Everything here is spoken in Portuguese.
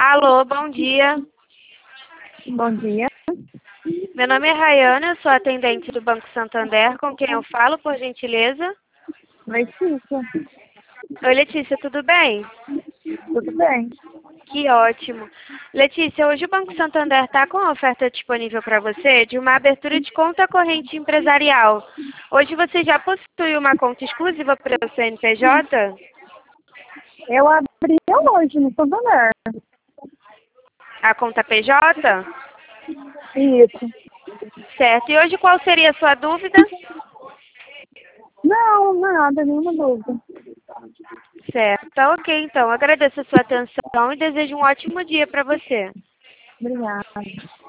Alô, bom dia. Bom dia. Meu nome é Rayana, eu sou atendente do Banco Santander. Com quem eu falo, por gentileza? Letícia. Oi, Letícia, tudo bem? Tudo bem? Que ótimo. Letícia, hoje o Banco Santander está com uma oferta disponível para você de uma abertura de conta corrente empresarial. Hoje você já possui uma conta exclusiva para o CNPJ? Eu abri hoje no Santander. A conta PJ? Isso. Certo. E hoje qual seria a sua dúvida? Não, nada, nenhuma dúvida. Certo. Tá ok, então. Agradeço a sua atenção e desejo um ótimo dia para você. Obrigada.